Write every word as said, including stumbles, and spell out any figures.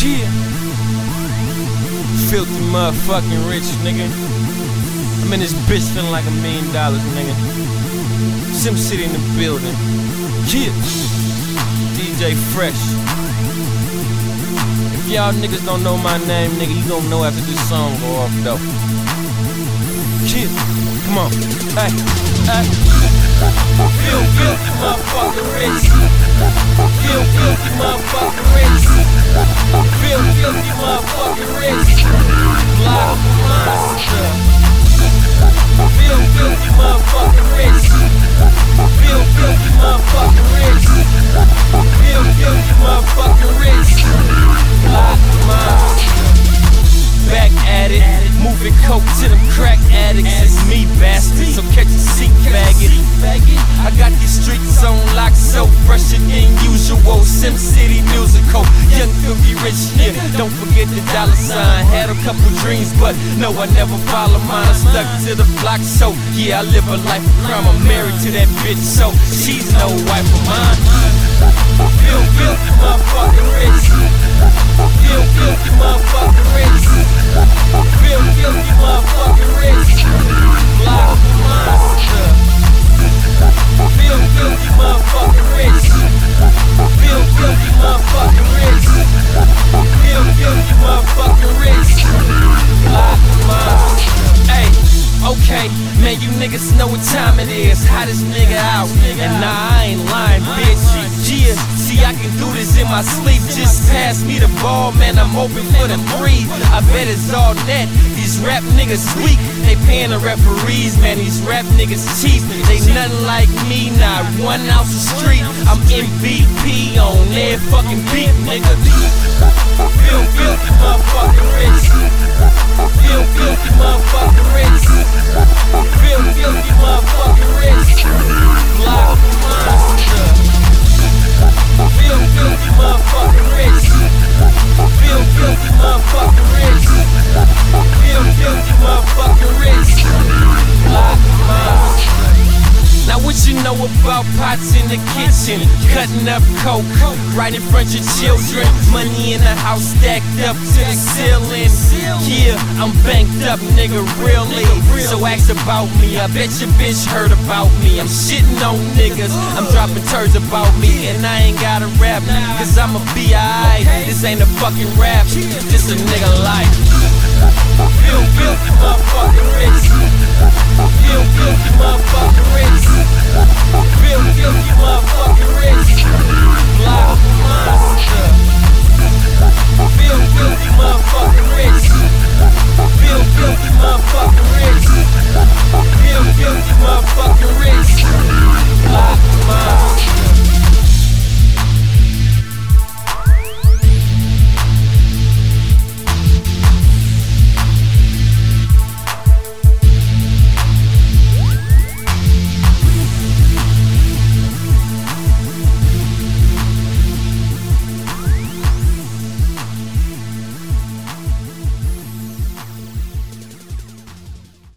Yeah. Filthy motherfucking rich, nigga. I'm in this bitch feeling like a million dollars, nigga. Sim City in the building. Yeah. D J Fresh. If y'all niggas don't know my name, nigga, you gon' know after this song go off, though. Yeah. Come on. Hey. Hey. Feel filthy motherfucking rich. Feel filthy motherfucking rich. Feel filthy motherfucking rich. Block monster. Feel filthy motherfucking rich. Feel filthy motherfucking rich. Feel filthy motherfucking rich. Block monster. Back at it, moving coke to them crack addicts. It's me, bastard, so catch a seat, faggot. I got these streets on lock, so fresher than usual. Sim City musical, young filthy rich, yeah. Don't forget the dollar sign. Had a couple dreams, but no, I never follow mine. I stuck to the block, so yeah, I live a life of crime. I'm married to that bitch, so she's no wife of mine. Feel filthy motherfucking rich. Feel filthy motherfucking rich. Feel filthy motherfucking rich. Block monster. Feel filthy motherfucking rich. Feel filthy motherfucking rich. Feel filthy motherfucking rich. Block monster. Hey, okay, man, you niggas know what time it is. Hottest nigga out, and nah, I ain't lying, bitch. Yeah, see, I can do this in my sleep. Just pass me the ball, man, I'm open for the three. I bet it's all net. These rap niggas weak. They paying the referees, man, these rap niggas cheap. They nothing like me, not one ounce of street. I'm M V P on every fucking beat, nigga. Feel filthy motherfucking rich. Feel filthy motherfucking rich. Feel filthy motherfucking rich. Block monster. Feel filthy motherfucking rich. Feel filthy motherfucking rich. Feel filthy motherfucking rich. Block monster. Now what you know about pots in the kitchen? Cutting up coke right in front of your children. Money in the house stacked up to the ceiling. Yeah, I'm banked up, nigga, really. So ask about me, I bet your bitch heard about me. I'm shitting on niggas, I'm dropping turds about me. And I ain't gotta rap, cause I'ma be alright. This ain't a fucking rap, just a nigga life. Feel filthy motherfucking rich. Feel filthy motherfucking rich. Feel filthy motherfucking rich. Block monster.